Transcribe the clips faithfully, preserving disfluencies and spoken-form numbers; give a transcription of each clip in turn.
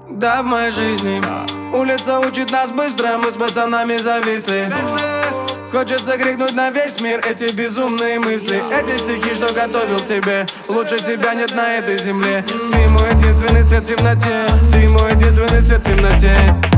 Да, в моей жизни улица учит нас быстро, мы с пацанами зависли. Хочется крикнуть на весь мир эти безумные мысли. Эти стихи, что готовил тебе, лучше тебя нет на этой земле. Ты мой единственный свет в темноте, ты мой единственный свет в темноте.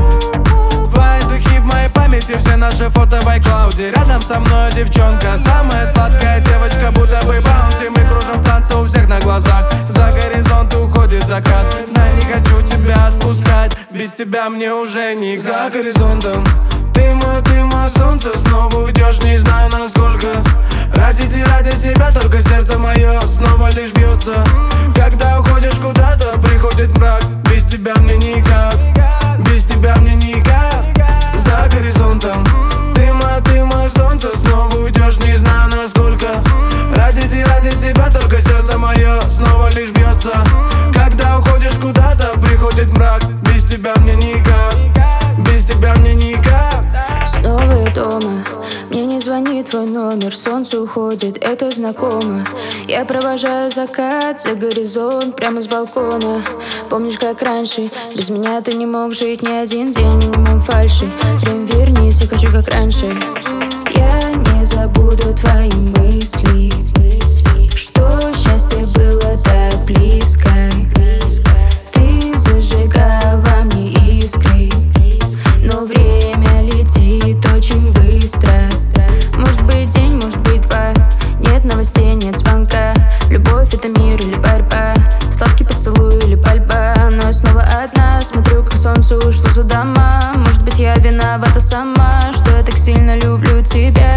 Твои духи в моей памяти, все наши фото в айклауде. Рядом со мной девчонка, самая сладкая девочка, будто бы баунти. Мы кружим в танце у всех на глазах, за горизонт уходит закат. Знай, не хочу тебя отпускать, без тебя мне уже никак. За горизонтом ты мой, ты мое солнце, снова уйдешь, не знаю насколько. Ради, ради тебя только сердце мое снова лишь бьется. Когда уходишь куда-то, приходит мрак, без тебя мне никак, без тебя мне никак. За горизонтом ты мое, ты мое солнце, снова уйдешь, не знаю насколько. Ради, ради тебя только сердце мое снова лишь бьется. Когда уходишь куда-то, приходит мрак, без тебя мне никак, без тебя мне никак. Снова я дома, мне не звонит твой номер, солнце уходит, это знакомо. Я провожаю закат за горизонт прямо с балкона. Помнишь, как раньше, без меня ты не мог жить ни один день, минимум фальши. Прям вернись, я хочу как раньше. Я не забуду твои мысли, что счастье было так близко. Ты зажигал во мне искры, но время летит очень быстро. Может быть день, может быть два, нет новостей, нет звонка. Любовь — это мир или борьба, сладкий поцелуй или пальба. Но я снова одна, смотрю как солнце ушло за дома. Может быть я виновата сама, что я так сильно люблю тебя.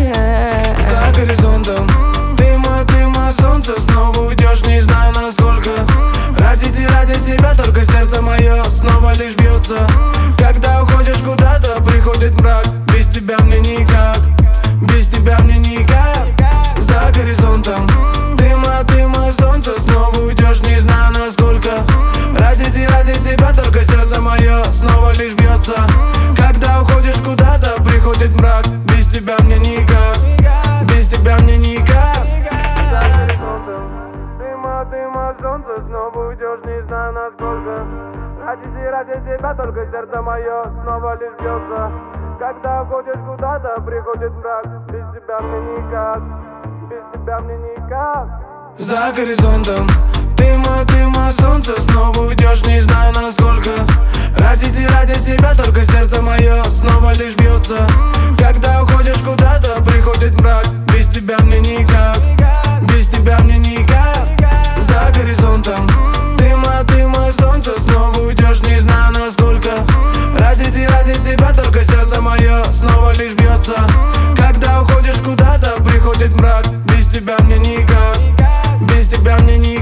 За горизонтом ты мой, ты мое солнце, снова уйдешь, не знаю насколько. Ради, ради тебя только сердце мое снова лишь бьется. Когда уходишь куда-то, приходит мрак, без тебя мне никак, без тебя мне никак. За горизонтом ты мое, ты мое солнце, снова уйдешь, не знаю насколько. Ради, ради тебя только сердце мое снова лишь бьется. Когда уходишь куда-то, приходит мрак, без тебя мне никак, без тебя мне никак. За горизонтом ты мое, ты мое солнце, снова уйдешь, не знаю насколько. Ради, ради тебя только сердце мое снова лишь бьется. Когда уходишь куда-то, приходит мрак, без тебя мне никак, без тебя мне никак. За горизонтом ты мое, ты мое солнце, снова уйдешь, не знаю насколько. Ради, ради тебя только сердце мое снова лишь бьется. Когда уходишь куда-то, приходит мрак, без тебя мне никак, без тебя мне никак. За горизонтом ты мое, ты мое солнце, снова уйдешь, не знаю насколько. Ради, ради тебя только сердце мое снова лишь бьется. Когда уходишь куда-то, приходит мрак, без тебя мне никак, без тебя мне никак.